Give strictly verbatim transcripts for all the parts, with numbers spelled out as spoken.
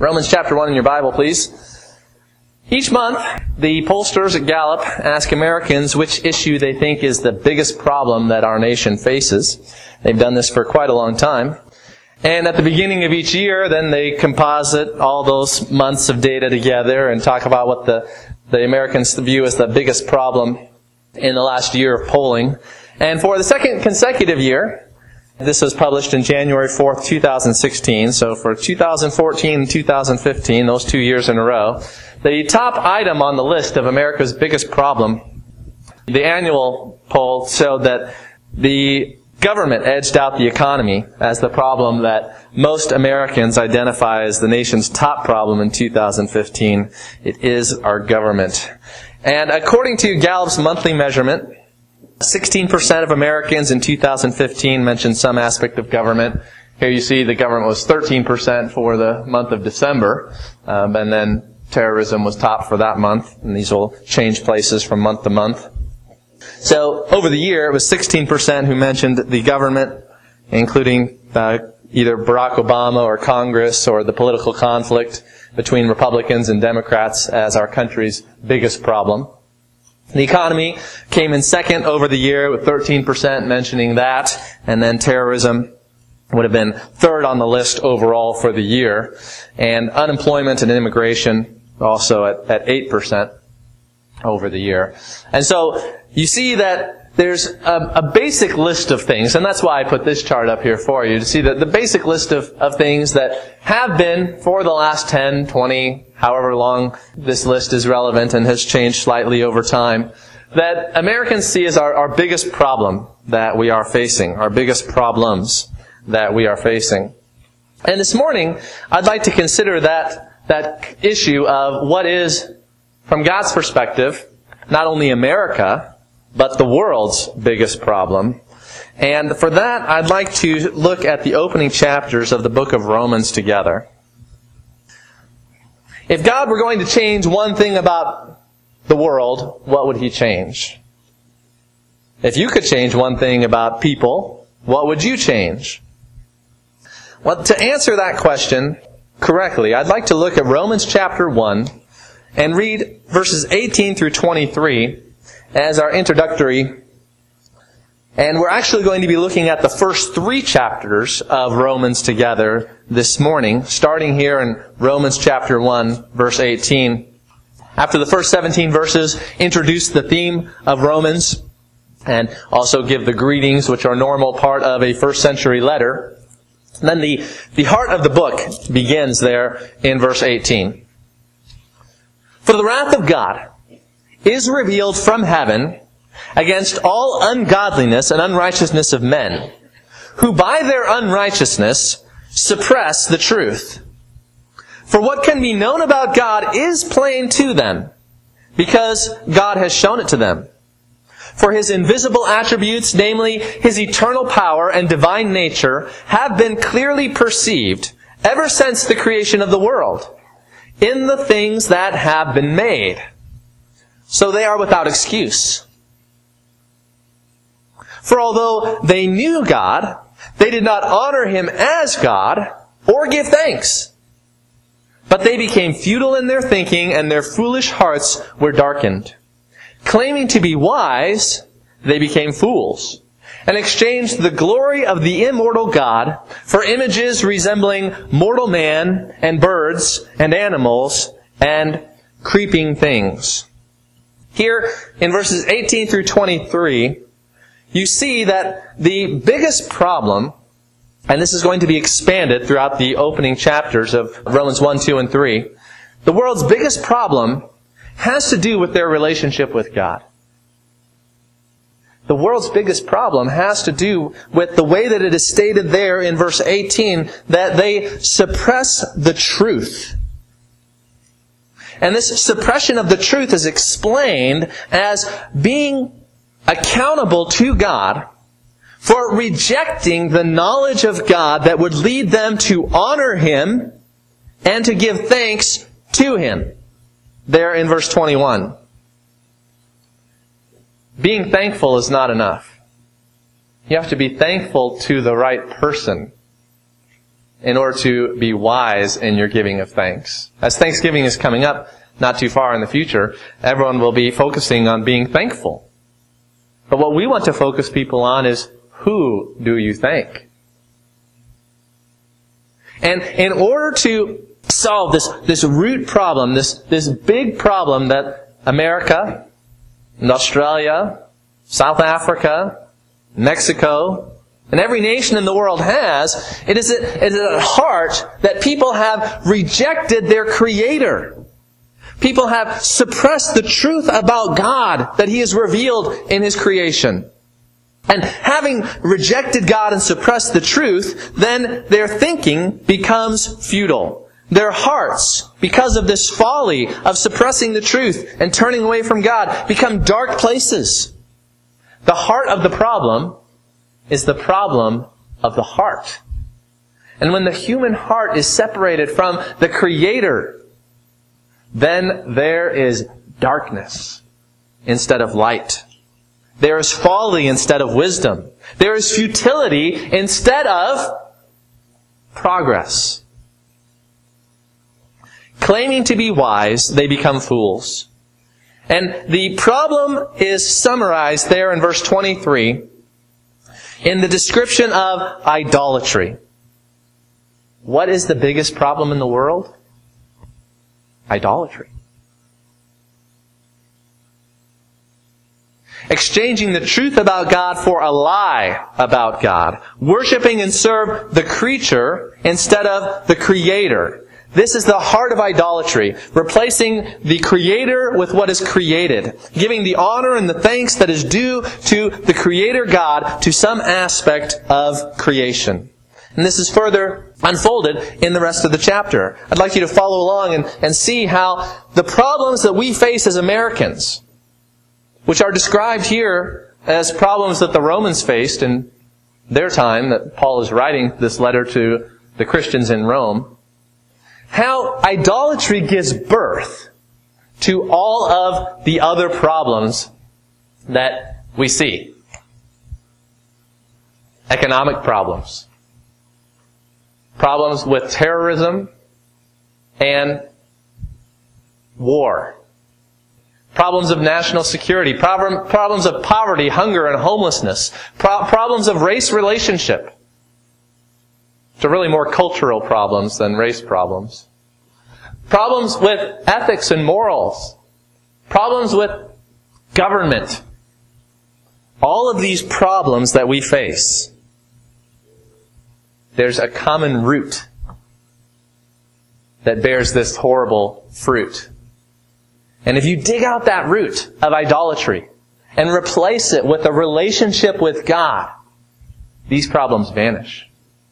Romans chapter one in your Bible, please. Each month, the pollsters at Gallup ask Americans which issue they think is the biggest problem that our nation faces. They've done this for quite a long time. And at the beginning of each year, then they composite all those months of data together and talk about what the, the Americans view as the biggest problem in the last year of polling. And for the second consecutive year, this was published in January fourth, two thousand sixteen. So for two thousand fourteen and two thousand fifteen, those two years in a row, the top item on the list of America's biggest problem, the annual poll showed that the government edged out the economy as the problem that most Americans identify as the nation's top problem in two thousand fifteen. It is our government. And according to Gallup's monthly measurement, sixteen percent of Americans in two thousand fifteen mentioned some aspect of government. Here you see the government was thirteen percent for the month of December, um, and then terrorism was top for that month, and these will change places from month to month. So over the year, it was sixteen percent who mentioned the government, including uh, either Barack Obama or Congress or the political conflict between Republicans and Democrats as our country's biggest problem. The economy came in second over the year with thirteen percent mentioning that, and then terrorism would have been third on the list overall for the year. And unemployment and immigration also at, at eight percent over the year. And so you see that there's a, a basic list of things, and that's why I put this chart up here for you, to see that the basic list of, of things that have been for the last ten, twenty, however long this list is relevant and has changed slightly over time, that Americans see as our, our biggest problem that we are facing, our biggest problems that we are facing. And this morning, I'd like to consider that, that issue of what is, from God's perspective, not only America, but the world's biggest problem. And for that, I'd like to look at the opening chapters of the book of Romans together. If God were going to change one thing about the world, what would He change? If you could change one thing about people, what would you change? Well, to answer that question correctly, I'd like to look at Romans chapter one and read verses eighteen through twenty-three as our introductory. And we're actually going to be looking at the first three chapters of Romans together this morning, starting here in Romans chapter one, verse eighteen. After the first seventeen verses introduce the theme of Romans and also give the greetings, which are a normal part of a first century letter, then the, the heart of the book begins there in verse eighteen. For the wrath of God is revealed from heaven against all ungodliness and unrighteousness of men, who by their unrighteousness suppress the truth. For what can be known about God is plain to them, because God has shown it to them. For His invisible attributes, namely His eternal power and divine nature, have been clearly perceived ever since the creation of the world, in the things that have been made. So they are without excuse. For although they knew God, they did not honor Him as God or give thanks. But they became futile in their thinking, and their foolish hearts were darkened. Claiming to be wise, they became fools, and exchanged the glory of the immortal God for images resembling mortal man and birds and animals and creeping things. Here in verses eighteen through twenty-three, you see that the biggest problem, and this is going to be expanded throughout the opening chapters of Romans one, two, and three, the world's biggest problem has to do with their relationship with God. The world's biggest problem has to do with the way that it is stated there in verse eighteen, that they suppress the truth. And this suppression of the truth is explained as being accountable to God for rejecting the knowledge of God that would lead them to honor Him and to give thanks to Him. There in verse twenty-one. Being thankful is not enough. You have to be thankful to the right person in order to be wise in your giving of thanks. As Thanksgiving is coming up, not too far in the future, everyone will be focusing on being thankful. But what we want to focus people on is, who do you thank? And in order to solve this, this root problem, this, this big problem that America and Australia, South Africa, Mexico, and every nation in the world has, it is at, it is at heart that people have rejected their Creator. People have suppressed the truth about God that He has revealed in His creation. And having rejected God and suppressed the truth, then their thinking becomes futile. Their hearts, because of this folly of suppressing the truth and turning away from God, become dark places. The heart of the problem is the problem of the heart. And when the human heart is separated from the Creator, then there is darkness instead of light. There is folly instead of wisdom. There is futility instead of progress. Claiming to be wise, they become fools. And the problem is summarized there in verse twenty-three in the description of idolatry. What is the biggest problem in the world? Idolatry. Exchanging the truth about God for a lie about God. Worshipping and serve the creature instead of the Creator. This is the heart of idolatry. Replacing the Creator with what is created. Giving the honor and the thanks that is due to the Creator God to some aspect of creation. And this is further unfolded in the rest of the chapter. I'd like you to follow along and, and see how the problems that we face as Americans, which are described here as problems that the Romans faced in their time, that Paul is writing this letter to the Christians in Rome, how idolatry gives birth to all of the other problems that we see. Economic problems. Problems with terrorism and war. Problems of national security. Problem, problems of poverty, hunger, and homelessness. Pro- problems of race relationship. Which are really more cultural problems than race problems. Problems with ethics and morals. Problems with government. All of these problems that we face, there's a common root that bears this horrible fruit. And if you dig out that root of idolatry and replace it with a relationship with God, these problems vanish.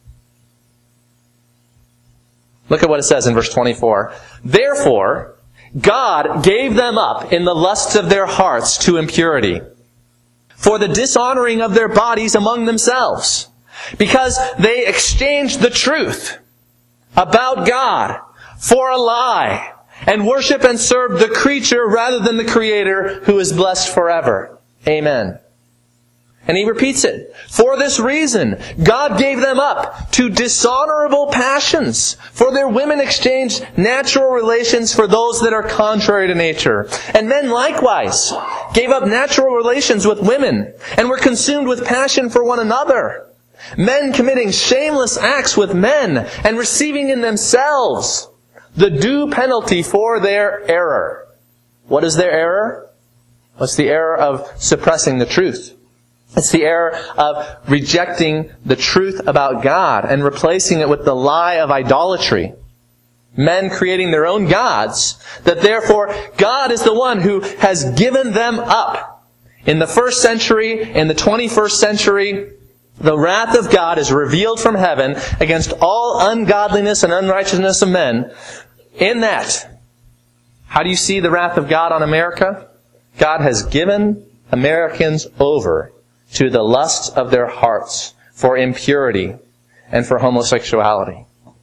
Look at what it says in verse twenty-four. Therefore, God gave them up in the lusts of their hearts to impurity, for the dishonoring of their bodies among themselves, because they exchanged the truth about God for a lie, and worship and serve the creature rather than the Creator, who is blessed forever. Amen. And he repeats it. For this reason, God gave them up to dishonorable passions, for their women exchanged natural relations for those that are contrary to nature. And men likewise gave up natural relations with women, and were consumed with passion for one another. Men committing shameless acts with men, and receiving in themselves the due penalty for their error. What is their error? What's the error of suppressing the truth? It's the error of rejecting the truth about God and replacing it with the lie of idolatry. Men creating their own gods, that therefore God is the one who has given them up. In the first century, in the twenty-first century, the wrath of God is revealed from heaven against all ungodliness and unrighteousness of men. In that, how do you see the wrath of God on America? God has given Americans over to the lusts of their hearts for impurity and for homosexuality.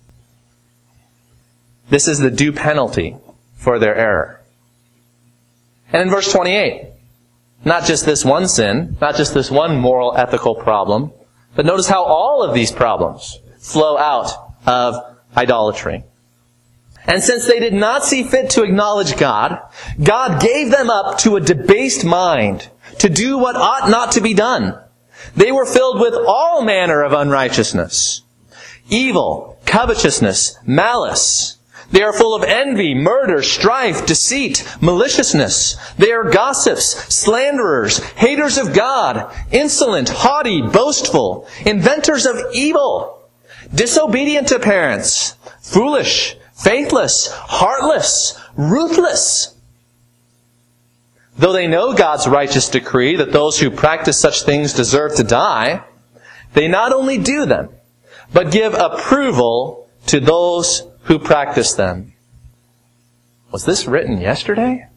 This is the due penalty for their error. And in verse twenty-eight, not just this one sin, not just this one moral ethical problem, but notice how all of these problems flow out of idolatry. And since they did not see fit to acknowledge God, God gave them up to a debased mind to do what ought not to be done. They were filled with all manner of unrighteousness, evil, covetousness, malice. They are full of envy, murder, strife, deceit, maliciousness. They are gossips, slanderers, haters of God, insolent, haughty, boastful, inventors of evil, disobedient to parents, foolish, faithless, heartless, ruthless. Though they know God's righteous decree that those who practice such things deserve to die, they not only do them, but give approval to those who practice them. Was this written yesterday?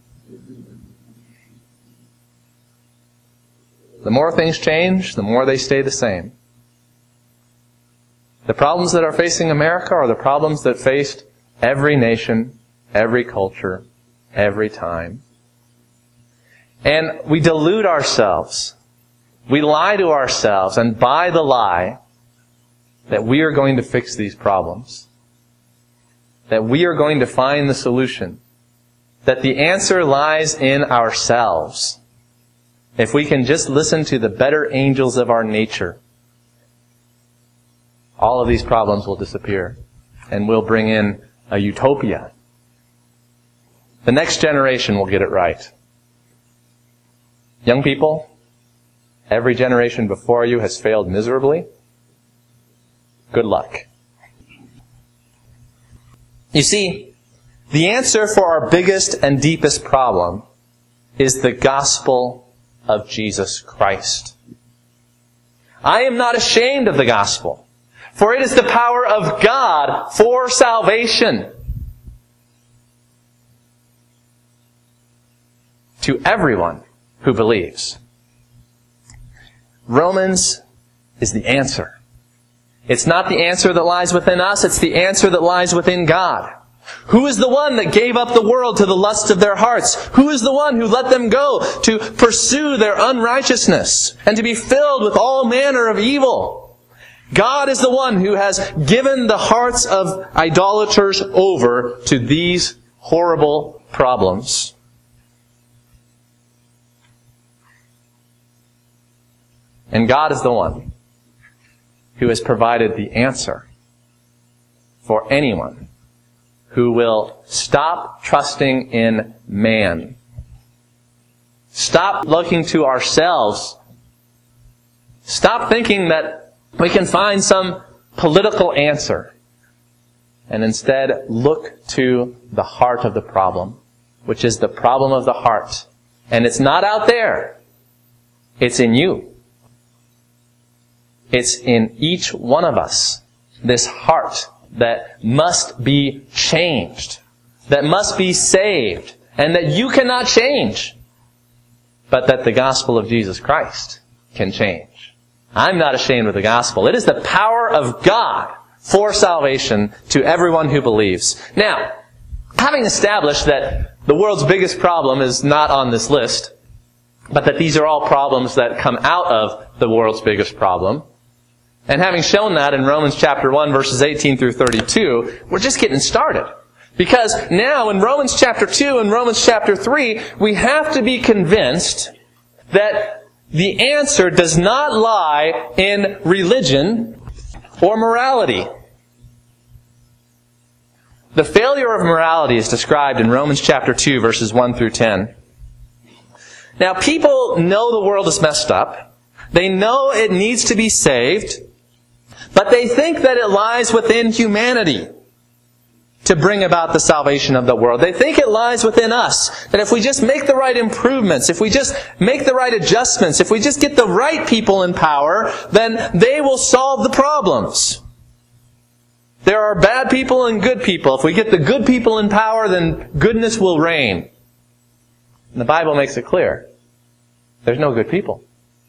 The more things change, the more they stay the same. The problems that are facing America are the problems that faced every nation, every culture, every time. And we delude ourselves. We lie to ourselves, and buy the lie that we are going to fix these problems. That we are going to find the solution. That the answer lies in ourselves. If we can just listen to the better angels of our nature, all of these problems will disappear. And we'll bring in a utopia. The next generation will get it right. Young people, every generation before you has failed miserably. Good luck. You see, the answer for our biggest and deepest problem is the gospel of Jesus Christ. I am not ashamed of the gospel, for it is the power of God for salvation to everyone who believes. Romans is the answer. It's not the answer that lies within us, it's the answer that lies within God. Who is the one that gave up the world to the lust of their hearts? Who is the one who let them go to pursue their unrighteousness and to be filled with all manner of evil? God is the one who has given the hearts of idolaters over to these horrible problems. And God is the one who has provided the answer for anyone who will stop trusting in man. Stop looking to ourselves. Stop thinking that we can find some political answer. And instead look to the heart of the problem, which is the problem of the heart. And it's not out there. It's in you. It's in each one of us, this heart that must be changed, that must be saved, and that you cannot change, but that the gospel of Jesus Christ can change. I'm not ashamed of the gospel. It is the power of God for salvation to everyone who believes. Now, having established that the world's biggest problem is not on this list, but that these are all problems that come out of the world's biggest problem, and having shown that in Romans chapter one, verses eighteen through thirty-two, we're just getting started. Because now in Romans chapter two and Romans chapter three, we have to be convinced that the answer does not lie in religion or morality. The failure of morality is described in Romans chapter two, verses one through ten. Now, people know the world is messed up. They know it needs to be saved. But they think that it lies within humanity to bring about the salvation of the world. They think it lies within us. That if we just make the right improvements, if we just make the right adjustments, if we just get the right people in power, then they will solve the problems. There are bad people and good people. If we get the good people in power, then goodness will reign. And the Bible makes it clear. There's no good people.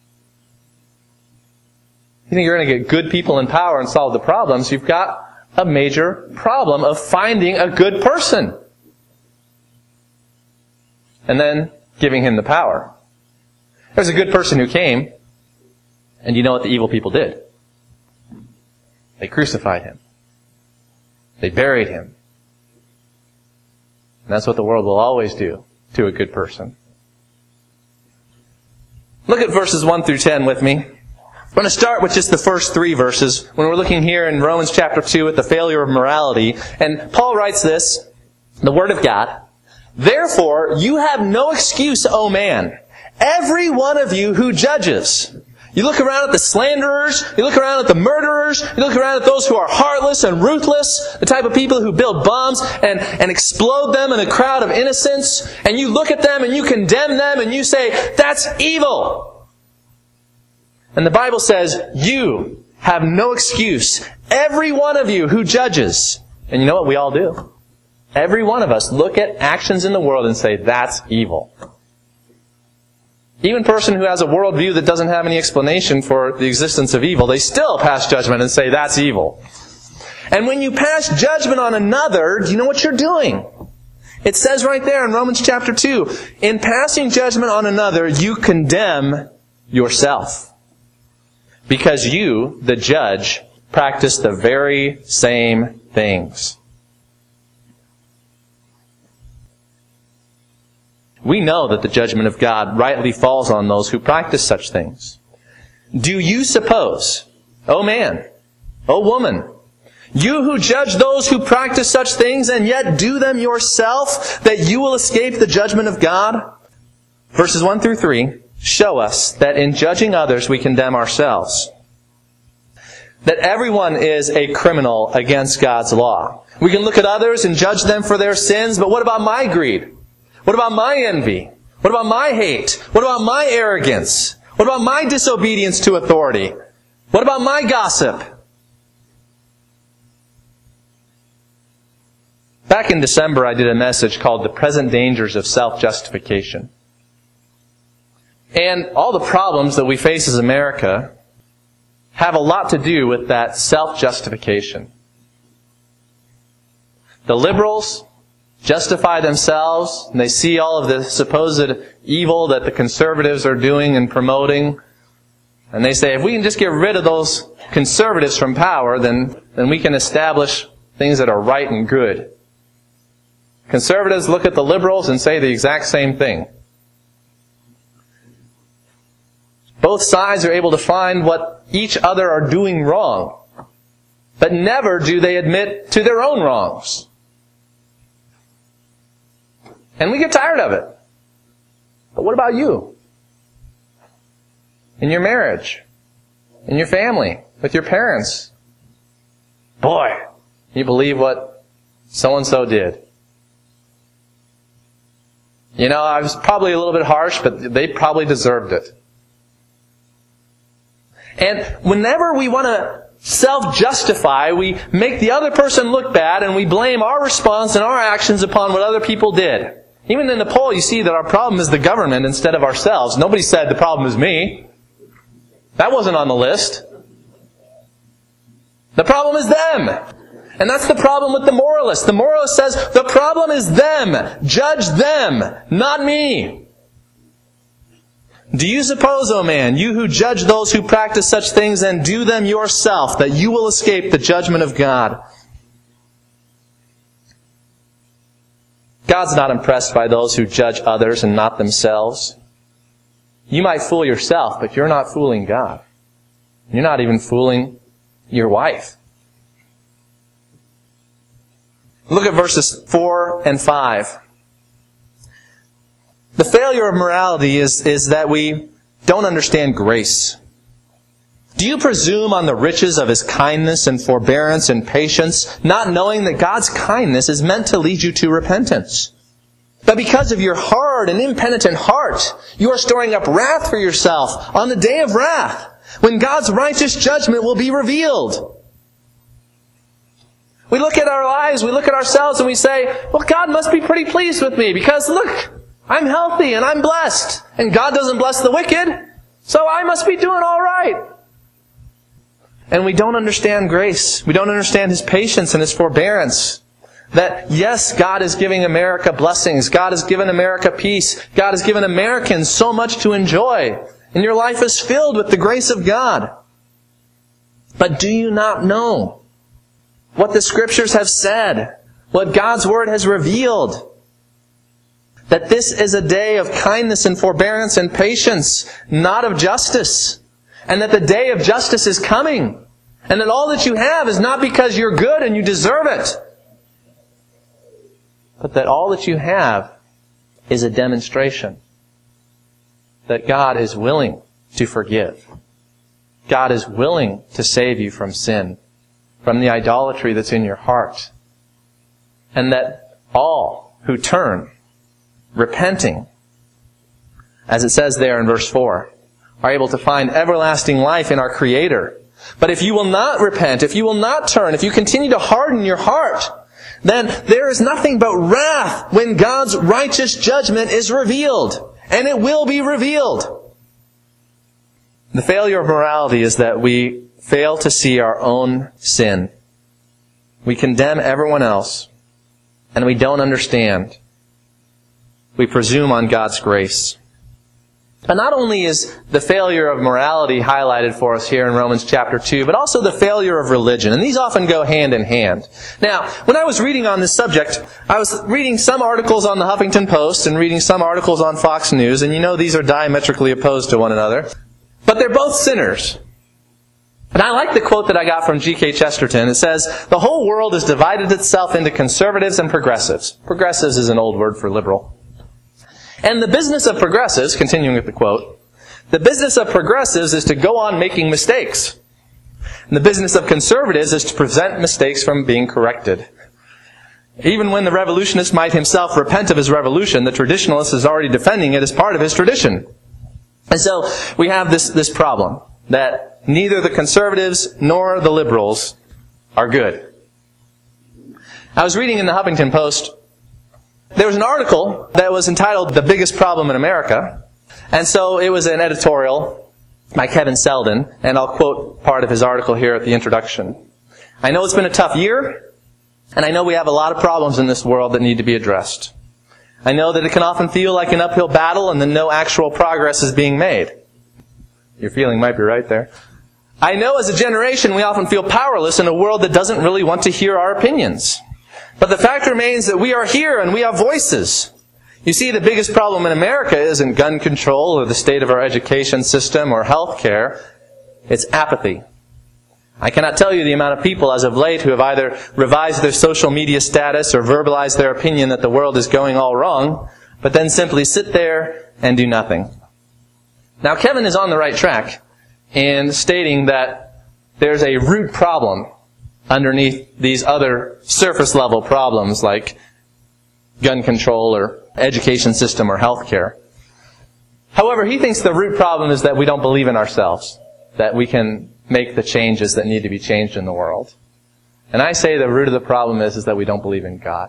You think you're going to get good people in power and solve the problems, you've got a major problem of finding a good person. And then giving him the power. There's a good person who came, and you know what the evil people did? They crucified him. They buried him. And that's what the world will always do to a good person. Look at verses one through ten with me. I'm going to start with just the first three verses when we're looking here in Romans chapter two at the failure of morality. And Paul writes this, the Word of God. Therefore, you have no excuse, O man, every one of you who judges. You look around at the slanderers, you look around at the murderers, you look around at those who are heartless and ruthless, the type of people who build bombs and, and explode them in a crowd of innocents, and you look at them and you condemn them and you say, that's evil. And the Bible says, you have no excuse, every one of you who judges. And you know what we all do? Every one of us look at actions in the world and say, that's evil. Even a person who has a worldview that doesn't have any explanation for the existence of evil, they still pass judgment and say, that's evil. And when you pass judgment on another, do you know what you're doing? It says right there in Romans chapter two, in passing judgment on another, you condemn yourself. Because you, the judge, practice the very same things. We know that the judgment of God rightly falls on those who practice such things. Do you suppose, O man, O woman, you who judge those who practice such things and yet do them yourself, that you will escape the judgment of God? Verses one through three show us that in judging others we condemn ourselves. That everyone is a criminal against God's law. We can look at others and judge them for their sins, but what about my greed? What about my envy? What about my hate? What about my arrogance? What about my disobedience to authority? What about my gossip? Back in December, I did a message called The Present Dangers of Self-Justification. And all the problems that we face as America have a lot to do with that self-justification. The liberals justify themselves, and they see all of the supposed evil that the conservatives are doing and promoting, and they say, if we can just get rid of those conservatives from power, then, then we can establish things that are right and good. Conservatives look at the liberals and say the exact same thing. Both sides are able to find what each other are doing wrong, but never do they admit to their own wrongs. And we get tired of it. But what about you? In your marriage? In your family? With your parents? Boy, you believe what so-and-so did. You know, I was probably a little bit harsh, but they probably deserved it. And whenever we want to self-justify, we make the other person look bad, and we blame our response and our actions upon what other people did. Even in the poll, you see that our problem is the government instead of ourselves. Nobody said the problem is me. That wasn't on the list. The problem is them. And that's the problem with the moralist. The moralist says, the problem is them. Judge them, not me. Do you suppose, O man, you who judge those who practice such things and do them yourself, that you will escape the judgment of God? God's not impressed by those who judge others and not themselves. You might fool yourself, but you're not fooling God. You're not even fooling your wife. Look at verses four and five. The failure of morality is, is that we don't understand grace. Do you presume on the riches of His kindness and forbearance and patience, not knowing that God's kindness is meant to lead you to repentance? But because of your hard and impenitent heart, you are storing up wrath for yourself on the day of wrath, when God's righteous judgment will be revealed. We look at our lives, we look at ourselves, and we say, well, God must be pretty pleased with me, because look, I'm healthy and I'm blessed, and God doesn't bless the wicked, so I must be doing all right. And we don't understand grace. We don't understand His patience and His forbearance. That, yes, God is giving America blessings. God has given America peace. God has given Americans so much to enjoy. And your life is filled with the grace of God. But do you not know what the Scriptures have said, what God's Word has revealed. That this is a day of kindness and forbearance and patience, not of justice. And that the day of justice is coming. And that all that you have is not because you're good and you deserve it. But that all that you have is a demonstration that God is willing to forgive. God is willing to save you from sin, from the idolatry that's in your heart. And that all who turn, repenting, as it says there in verse four, are able to find everlasting life in our Creator. But if you will not repent, if you will not turn, if you continue to harden your heart, then there is nothing but wrath when God's righteous judgment is revealed. And it will be revealed. The failure of morality is that we fail to see our own sin. We condemn everyone else, and we don't understand. We presume on God's grace. But not only is the failure of morality highlighted for us here in Romans chapter two, but also the failure of religion. And these often go hand in hand. Now, when I was reading on this subject, I was reading some articles on the Huffington Post and reading some articles on Fox News, and you know these are diametrically opposed to one another. But they're both sinners. And I like the quote that I got from G K Chesterton. It says, "The whole world has divided itself into conservatives and progressives." Progressives is an old word for liberal. And the business of progressives, continuing with the quote, "The business of progressives is to go on making mistakes. And the business of conservatives is to prevent mistakes from being corrected. Even when the revolutionist might himself repent of his revolution, the traditionalist is already defending it as part of his tradition." And so we have this, this problem, that neither the conservatives nor the liberals are good. I was reading in the Huffington Post, there was an article that was entitled "The Biggest Problem in America." And so it was an editorial by Kevin Selden, and I'll quote part of his article here at the introduction. "I know it's been a tough year, and I know we have a lot of problems in this world that need to be addressed. I know that it can often feel like an uphill battle and that no actual progress is being made." Your feeling might be right there. "I know as a generation we often feel powerless in a world that doesn't really want to hear our opinions. But the fact remains that we are here and we have voices. You see, the biggest problem in America isn't gun control or the state of our education system or health care. It's apathy. I cannot tell you the amount of people as of late who have either revised their social media status or verbalized their opinion that the world is going all wrong, but then simply sit there and do nothing." Now, Kevin is on the right track in stating that there's a root problem underneath these other surface level problems like gun control or education system or health care. However, he thinks the root problem is that we don't believe in ourselves, that we can make the changes that need to be changed in the world. And I say the root of the problem is, is that we don't believe in God.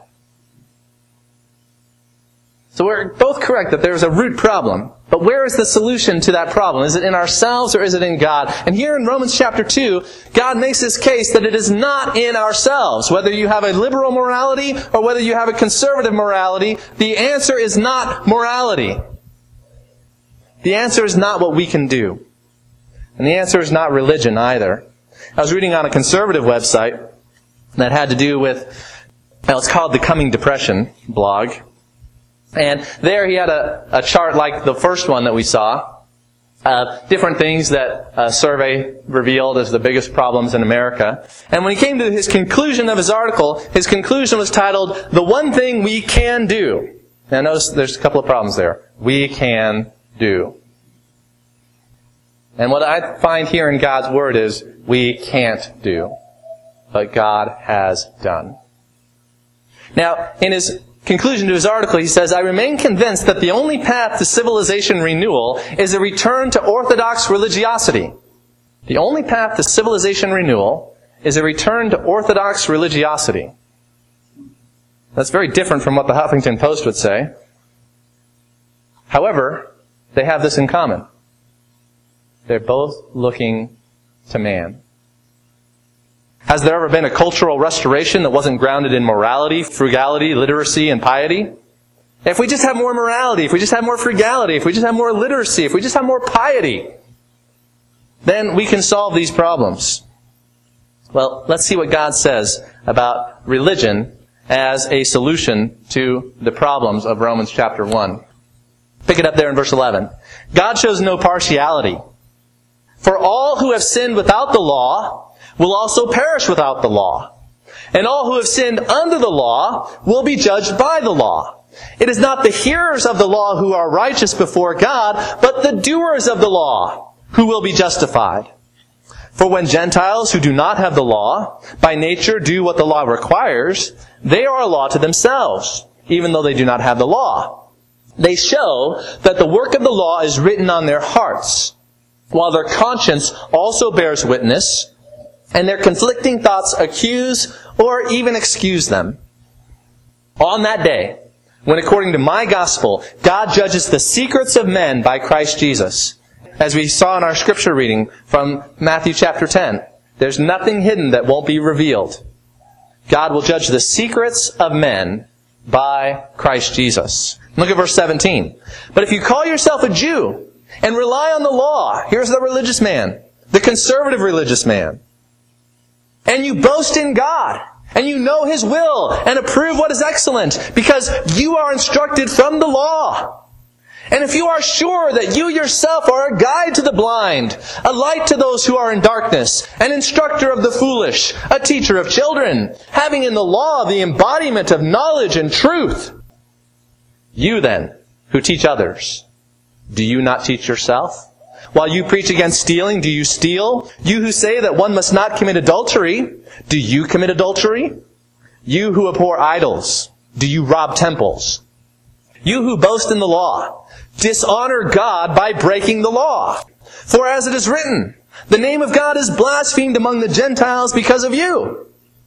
So we're both correct that there's a root problem. But where is the solution to that problem? Is it in ourselves or is it in God? And here in Romans chapter two, God makes this case that it is not in ourselves. Whether you have a liberal morality or whether you have a conservative morality, the answer is not morality. The answer is not what we can do. And the answer is not religion either. I was reading on a conservative website that had to do with, well, it's called the Coming Depression blog. And there he had a, a chart like the first one that we saw. Uh, different things that a survey revealed as the biggest problems in America. And when he came to his conclusion of his article, his conclusion was titled, "The One Thing We Can Do." Now notice there's a couple of problems there. We can do. And what I find here in God's Word is, we can't do, but God has done. Now, in his conclusion to his article, he says, "I remain convinced that the only path to civilization renewal is a return to orthodox religiosity." The only path to civilization renewal is a return to orthodox religiosity. That's very different from what the Huffington Post would say. However, they have this in common. They're both looking to man. Has there ever been a cultural restoration that wasn't grounded in morality, frugality, literacy, and piety? If we just have more morality, if we just have more frugality, if we just have more literacy, if we just have more piety, then we can solve these problems. Well, let's see what God says about religion as a solution to the problems of Romans chapter one. Pick it up there in verse eleven. God shows no partiality. For all who have sinned without the law will also perish without the law. And all who have sinned under the law will be judged by the law. It is not the hearers of the law who are righteous before God, but the doers of the law who will be justified. For when Gentiles who do not have the law, by nature do what the law requires, they are a law to themselves, even though they do not have the law. They show that the work of the law is written on their hearts, while their conscience also bears witness, and their conflicting thoughts accuse or even excuse them. On that day, when according to my gospel, God judges the secrets of men by Christ Jesus, as we saw in our scripture reading from Matthew chapter ten, there's nothing hidden that won't be revealed. God will judge the secrets of men by Christ Jesus. Look at verse seventeen. But if you call yourself a Jew and rely on the law, here's the religious man, the conservative religious man, and you boast in God, and you know His will, and approve what is excellent, because you are instructed from the law. And if you are sure that you yourself are a guide to the blind, a light to those who are in darkness, an instructor of the foolish, a teacher of children, having in the law the embodiment of knowledge and truth, you then, who teach others, do you not teach yourself? While you preach against stealing, do you steal? You who say that one must not commit adultery, do you commit adultery? You who abhor idols, do you rob temples? You who boast in the law, dishonor God by breaking the law. For as it is written, the name of God is blasphemed among the Gentiles because of you.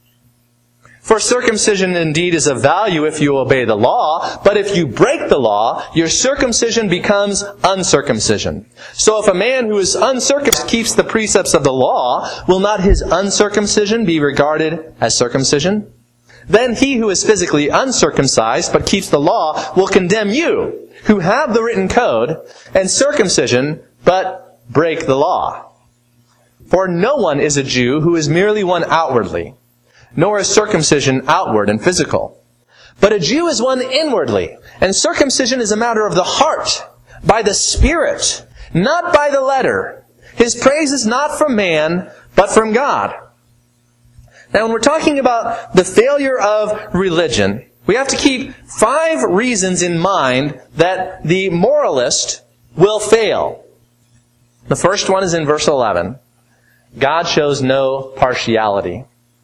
For circumcision indeed is of value if you obey the law, but if you break the law, your circumcision becomes uncircumcision. So if a man who is uncircumcised keeps the precepts of the law, will not his uncircumcision be regarded as circumcision? Then he who is physically uncircumcised but keeps the law will condemn you, who have the written code, and circumcision, but break the law. For no one is a Jew who is merely one outwardly, nor is circumcision outward and physical. But a Jew is one inwardly, and circumcision is a matter of the heart, by the Spirit, not by the letter. His praise is not from man, but from God. Now, when we're talking about the failure of religion, we have to keep five reasons in mind that the moralist will fail. The first one is in verse eleven. God shows no partiality.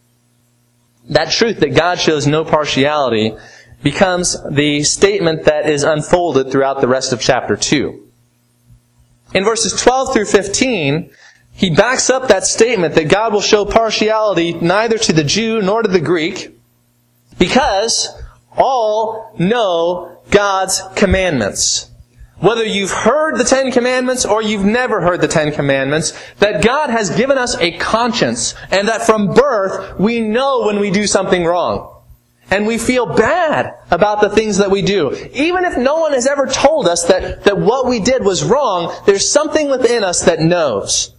That truth that God shows no partiality becomes the statement that is unfolded throughout the rest of chapter two. In verses twelve through fifteen, he backs up that statement that God will show partiality neither to the Jew nor to the Greek, because all know God's commandments. Whether you've heard the Ten Commandments or you've never heard the Ten Commandments, that God has given us a conscience, and that from birth we know when we do something wrong. And we feel bad about the things that we do. Even if no one has ever told us that, that what we did was wrong, there's something within us that knows.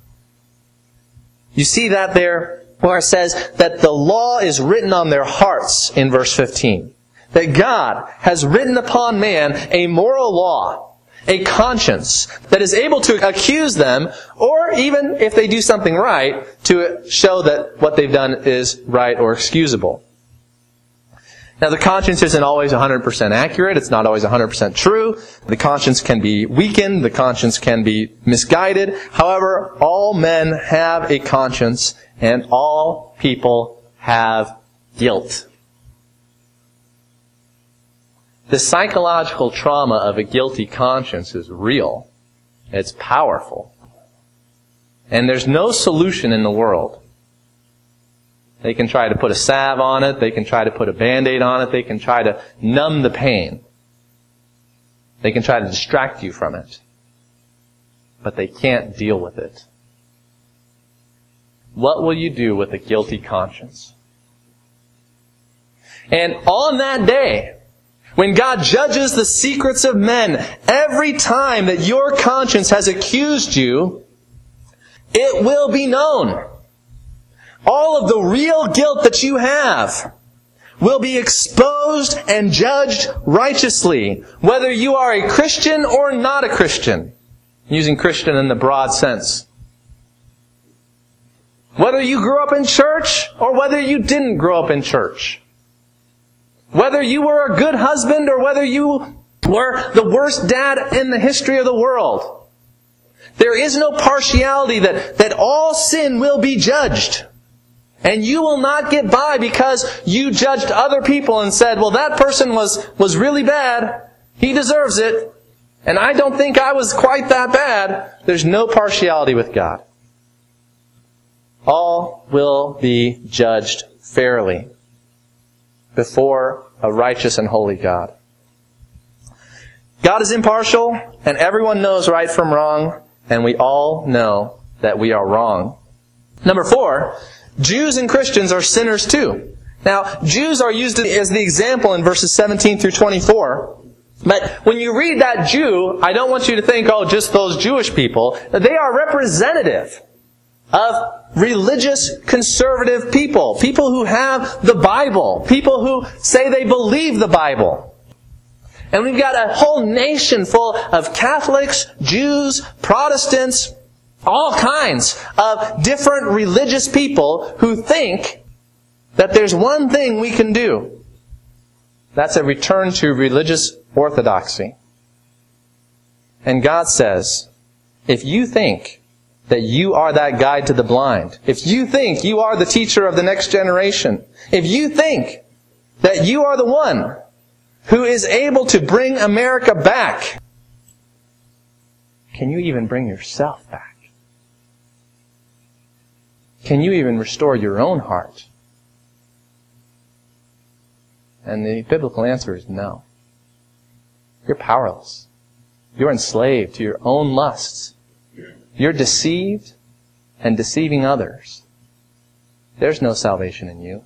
You see that there where it says that the law is written on their hearts in verse fifteen. That God has written upon man a moral law, a conscience that is able to accuse them, or even if they do something right, to show that what they've done is right or excusable. Now, the conscience isn't always one hundred percent accurate. It's not always one hundred percent true. The conscience can be weakened. The conscience can be misguided. However, all men have a conscience, and all people have guilt. The psychological trauma of a guilty conscience is real. It's powerful. And there's no solution in the world. They can try to put a salve on it. They can try to put a Band-Aid on it. They can try to numb the pain. They can try to distract you from it. But they can't deal with it. What will you do with a guilty conscience? And on that day, when God judges the secrets of men, every time that your conscience has accused you, it will be known. all of the real guilt that you have will be exposed and judged righteously, whether you are a Christian or not a Christian, using Christian in the broad sense. Whether you grew up in church or whether you didn't grow up in church. Whether you were a good husband or whether you were the worst dad in the history of the world. There is no partiality that, that all sin will be judged. And you will not get by because you judged other people and said, well, that person was, was really bad. He deserves it. And I don't think I was quite that bad. There's no partiality with God. All will be judged fairly before a righteous and holy God. God is impartial, and everyone knows right from wrong, and we all know that we are wrong. Number four, Jews and Christians are sinners too. Now, Jews are used as the example in verses seventeen through twenty-four. But when you read that Jew, I don't want you to think, oh, just those Jewish people. They are representative of religious, conservative people. People who have the Bible. People who say they believe the Bible. And we've got a whole nation full of Catholics, Jews, Protestants, all kinds of different religious people who think that there's one thing we can do. That's a return to religious orthodoxy. And God says, if you think that you are that guide to the blind, if you think you are the teacher of the next generation, if you think that you are the one who is able to bring America back, can you even bring yourself back? Can you even restore your own heart? And the biblical answer is no. You're powerless. You're enslaved to your own lusts. You're deceived and deceiving others. There's no salvation in you.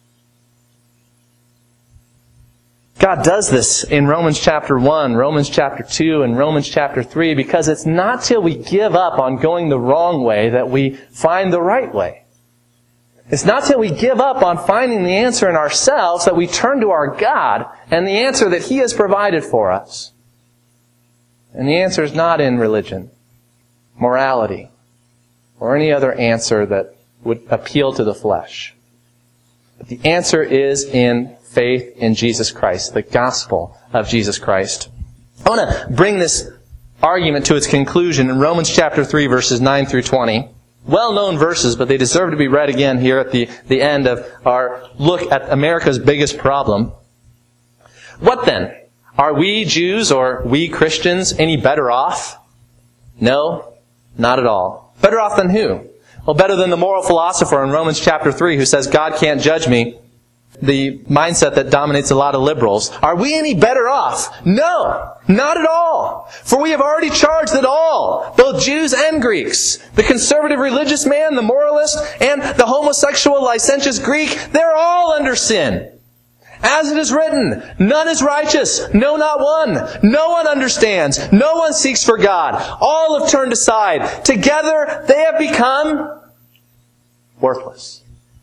God does this in Romans chapter one, Romans chapter two, and Romans chapter three because it's not till we give up on going the wrong way that we find the right way. It's not till we give up on finding the answer in ourselves that we turn to our God and the answer that He has provided for us. And the answer is not in religion, morality, or any other answer that would appeal to the flesh. But the answer is in faith in Jesus Christ, the gospel of Jesus Christ. I want to bring this argument to its conclusion in Romans chapter three, verses nine through twenty. Well-known verses, but they deserve to be read again here at the, the end of our look at America's biggest problem. What then? Are we Jews or we Christians any better off? No, not at all. Better off than who? Well, better than the moral philosopher in Romans chapter three who says, God can't judge me. The mindset that dominates a lot of liberals. Are we any better off? No, not at all. For we have already charged that all, both Jews and Greeks, the conservative religious man, the moralist, and the homosexual licentious Greek, they're all under sin. As it is written, none is righteous, no, not one. No one understands. No one seeks for God. All have turned aside. Together they have become worthless.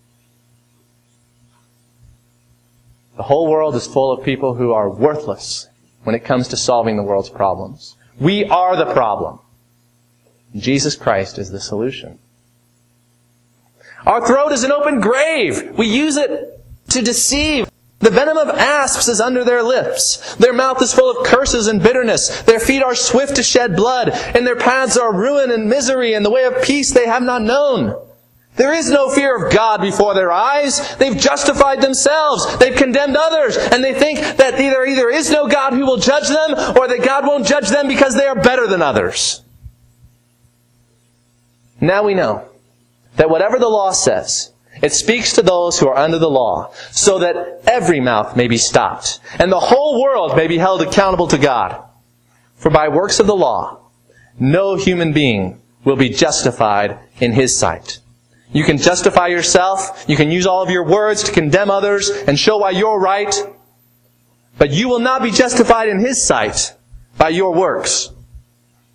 The whole world is full of people who are worthless when it comes to solving the world's problems. We are the problem. Jesus Christ is the solution. Our throat is an open grave. We use it to deceive. The venom of asps is under their lips. Their mouth is full of curses and bitterness. Their feet are swift to shed blood. And their paths are ruin and misery. And the way of peace they have not known. There is no fear of God before their eyes. They've justified themselves. They've condemned others. And they think that either, either is no God who will judge them, or that God won't judge them because they are better than others. Now we know that whatever the law says, it speaks to those who are under the law, so that every mouth may be stopped, and the whole world may be held accountable to God. For by works of the law, no human being will be justified in His sight. You can justify yourself. You can use all of your words to condemn others and show why you're right. But you will not be justified in His sight by your works.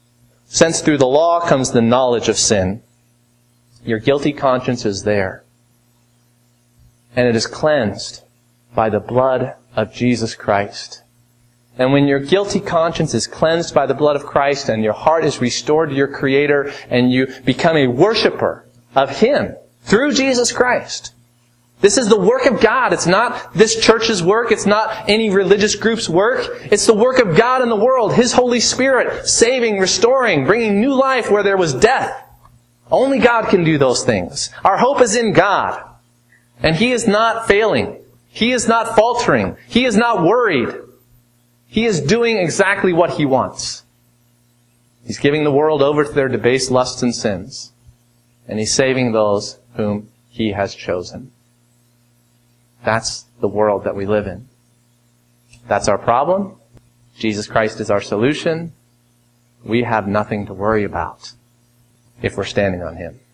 Since through the law comes the knowledge of sin, your guilty conscience is there. and it is cleansed by the blood of Jesus Christ. And when your guilty conscience is cleansed by the blood of Christ and your heart is restored to your Creator and you become a worshiper of Him through Jesus Christ, this is the work of God. It's not this church's work. It's not any religious group's work. It's the work of God in the world. His Holy Spirit saving, restoring, bringing new life where there was death. Only God can do those things. Our hope is in God. And He is not failing. He is not faltering. He is not worried. He is doing exactly what He wants. He's giving the world over to their debased lusts and sins. And He's saving those whom He has chosen. That's the world that we live in. That's our problem. Jesus Christ is our solution. We have nothing to worry about if we're standing on Him.